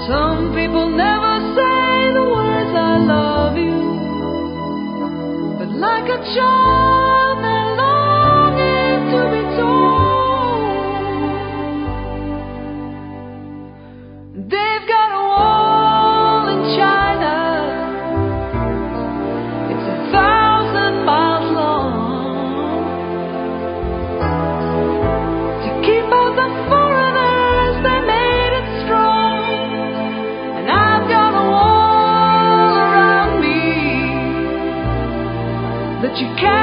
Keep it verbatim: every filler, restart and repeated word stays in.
Some people never say the words I love you, but like a child they're longing to be told. They've got a wall in China, it's a thousand miles long, to keep out the foreigners. They made it strong, and I've got a wall around me that you can't